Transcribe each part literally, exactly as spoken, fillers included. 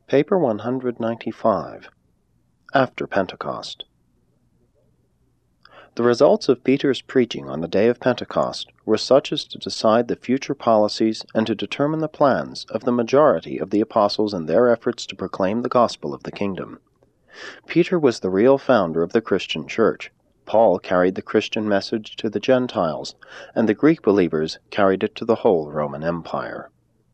Paper one hundred ninety-five. After Pentecost. The results of Peter's preaching on the day of Pentecost were such as to decide the future policies and to determine the plans of the majority of the apostles in their efforts to proclaim the gospel of the kingdom. Peter was the real founder of the Christian church. Paul carried the Christian message to the Gentiles, and the Greek believers carried it to the whole Roman Empire.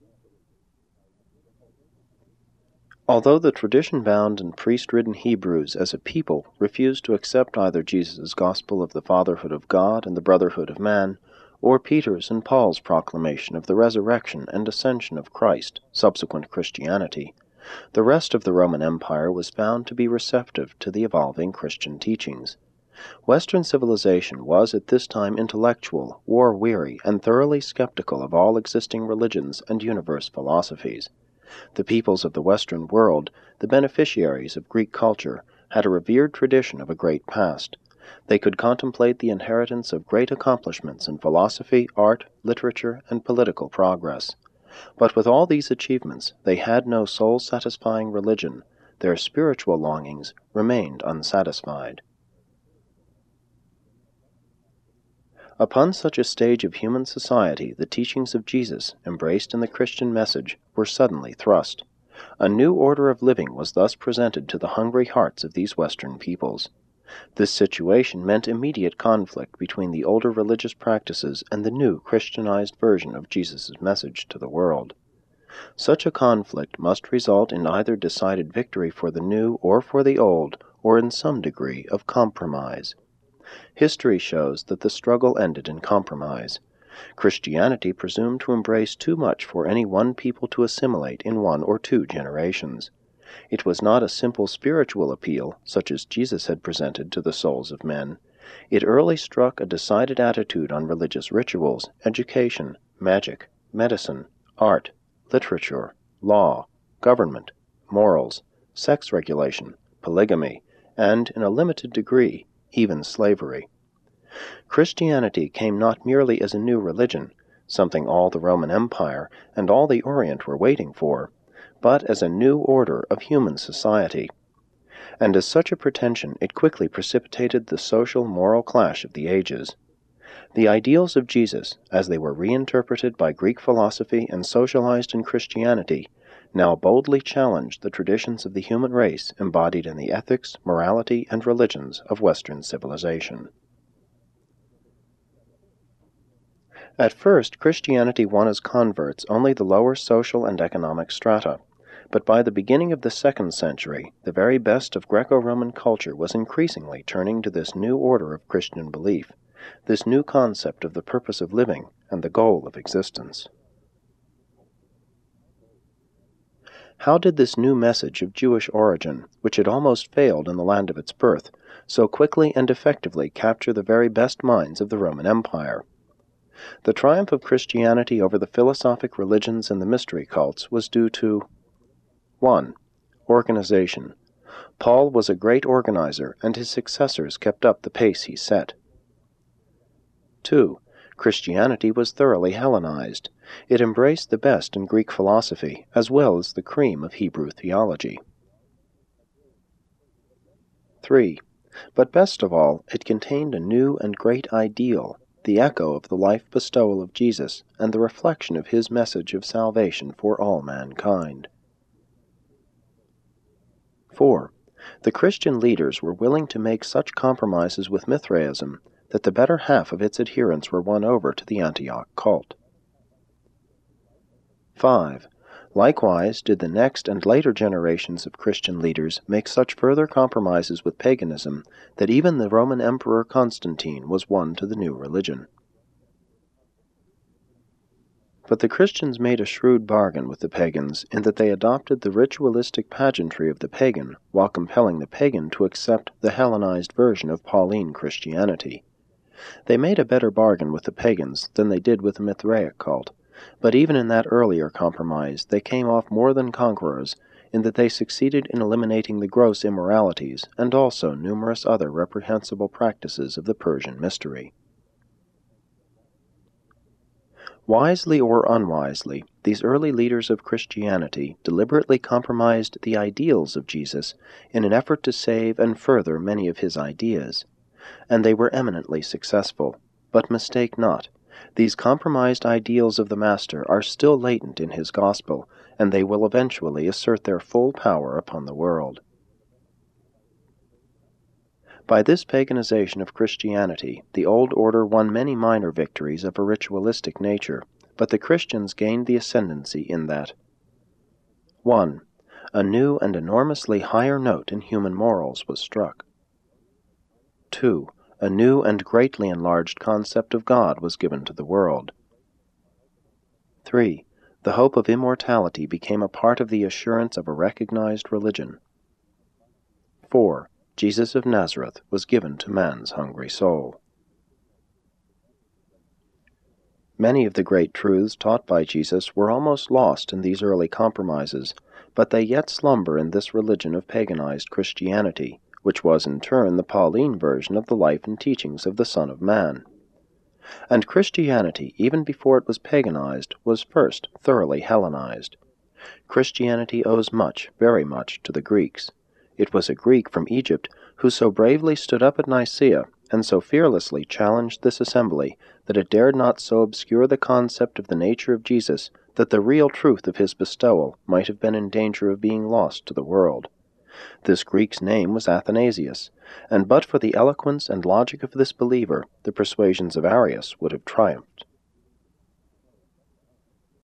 Although the tradition-bound and priest-ridden Hebrews as a people refused to accept either Jesus' gospel of the fatherhood of God and the brotherhood of man, or Peter's and Paul's proclamation of the resurrection and ascension of Christ, subsequent Christianity, the rest of the Roman Empire was found to be receptive to the evolving Christian teachings. Western civilization was at this time intellectual, war-weary, and thoroughly skeptical of all existing religions and universe philosophies. The peoples of the Western world, the beneficiaries of Greek culture, had a revered tradition of a great past. They could contemplate the inheritance of great accomplishments in philosophy, art, literature, and political progress. But with all these achievements, they had no soul-satisfying religion. Their spiritual longings remained unsatisfied. Upon such a stage of human society, the teachings of Jesus, embraced in the Christian message, were suddenly thrust. A new order of living was thus presented to the hungry hearts of these Western peoples. This situation meant immediate conflict between the older religious practices and the new Christianized version of Jesus' message to the world. Such a conflict must result in either decided victory for the new or for the old, or in some degree of compromise. History shows that the struggle ended in compromise. Christianity presumed to embrace too much for any one people to assimilate in one or two generations. It was not a simple spiritual appeal, such as Jesus had presented to the souls of men. It early struck a decided attitude on religious rituals, education, magic, medicine, art, literature, law, government, morals, sex regulation, polygamy, and, in a limited degree, even slavery. Christianity came not merely as a new religion, something all the Roman Empire and all the Orient were waiting for, but as a new order of human society. And as such a pretension, it quickly precipitated the social moral clash of the ages. The ideals of Jesus, as they were reinterpreted by Greek philosophy and socialized in Christianity, now boldly challenged the traditions of the human race embodied in the ethics, morality, and religions of Western civilization. At first, Christianity won as converts only the lower social and economic strata, but by the beginning of the second century, the very best of Greco-Roman culture was increasingly turning to this new order of Christian belief, this new concept of the purpose of living and the goal of existence. How did this new message of Jewish origin, which had almost failed in the land of its birth, so quickly and effectively capture the very best minds of the Roman Empire? The triumph of Christianity over the philosophic religions and the mystery cults was due to one. Organization. Paul was a great organizer, and his successors kept up the pace he set. two. Christianity was thoroughly Hellenized. It embraced the best in Greek philosophy, as well as the cream of Hebrew theology. three. But best of all, it contained a new and great ideal, the echo of the life bestowal of Jesus and the reflection of his message of salvation for all mankind. four. The Christian leaders were willing to make such compromises with Mithraism that the better half of its adherents were won over to the Antioch cult. five. Likewise did the next and later generations of Christian leaders make such further compromises with paganism that even the Roman Emperor Constantine was won to the new religion. But the Christians made a shrewd bargain with the pagans in that they adopted the ritualistic pageantry of the pagan while compelling the pagan to accept the Hellenized version of Pauline Christianity. They made a better bargain with the pagans than they did with the Mithraic cult, but even in that earlier compromise they came off more than conquerors in that they succeeded in eliminating the gross immoralities and also numerous other reprehensible practices of the Persian mystery. Wisely or unwisely, these early leaders of Christianity deliberately compromised the ideals of Jesus in an effort to save and further many of his ideas, and they were eminently successful. But mistake not, these compromised ideals of the Master are still latent in his gospel, and they will eventually assert their full power upon the world. By this paganization of Christianity, the old order won many minor victories of a ritualistic nature, but the Christians gained the ascendancy in that one. A new and enormously higher note in human morals was struck. two. A new and greatly enlarged concept of God was given to the world. three. The hope of immortality became a part of the assurance of a recognized religion. four. Jesus of Nazareth was given to man's hungry soul. Many of the great truths taught by Jesus were almost lost in these early compromises, but they yet slumber in this religion of paganized Christianity, which was in turn the Pauline version of the life and teachings of the Son of Man. And Christianity, even before it was paganized, was first thoroughly Hellenized. Christianity owes much, very much, to the Greeks. It was a Greek from Egypt who so bravely stood up at Nicaea and so fearlessly challenged this assembly that it dared not so obscure the concept of the nature of Jesus that the real truth of his bestowal might have been in danger of being lost to the world. This Greek's name was Athanasius, and but for the eloquence and logic of this believer, the persuasions of Arius would have triumphed.